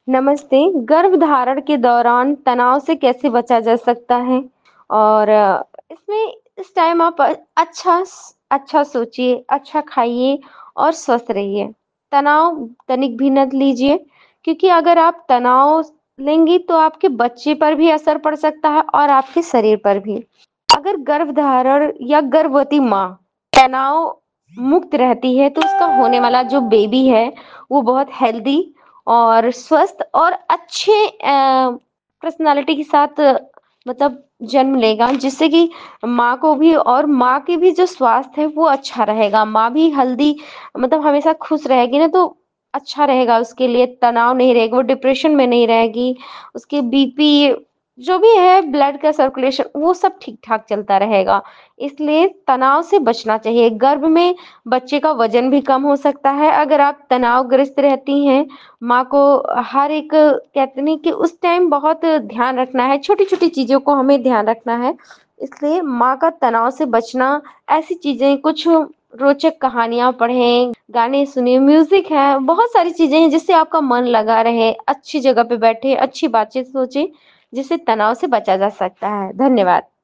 नमस्ते। गर्भधारण के दौरान तनाव से कैसे बचा जा सकता है? और इसमें इस टाइम आप अच्छा सोचिए, अच्छा खाइए और स्वस्थ रहिए। तनाव तनिक भी मत लीजिए क्योंकि अगर आप तनाव लेंगी तो आपके बच्चे पर भी असर पड़ सकता है और आपके शरीर पर भी। अगर गर्भधारण या गर्भवती माँ तनाव मुक्त रहती है तो उसका होने वाला जो बेबी है वो बहुत हेल्दी और स्वस्थ और अच्छे पर्सनालिटी के साथ मतलब जन्म लेगा जिससे कि माँ को भी और माँ की भी जो स्वास्थ्य है वो अच्छा रहेगा। माँ भी हेल्दी मतलब हमेशा खुश रहेगी ना तो अच्छा रहेगा उसके लिए, तनाव नहीं रहेगा, वो डिप्रेशन में नहीं रहेगी। उसके बीपी जो भी है ब्लड का सर्कुलेशन वो सब ठीक-ठाक चलता रहेगा। इसलिए तनाव से बचना चाहिए। गर्भ में बच्चे का वज़न भी कम हो सकता है अगर आप तनावग्रस्त रहती हैं। माँ को हर एक कहते नहीं कि उस टाइम बहुत ध्यान रखना है, छोटी-छोटी चीज़ों को हमें ध्यान रखना है। इसलिए माँ का तनाव से बचना ऐसी चीज़ें कुछ रोचक कहानियाँ पढ़ें, गाने सुनिए, म्यूज़िक है, बहुत सारी चीज़ें हैं जिससे आपका मन लगा रहे, अच्छी जगह पे बैठे, अच्छी बातचीत सोचें, जिससे तनाव से बचा जा सकता है। धन्यवाद।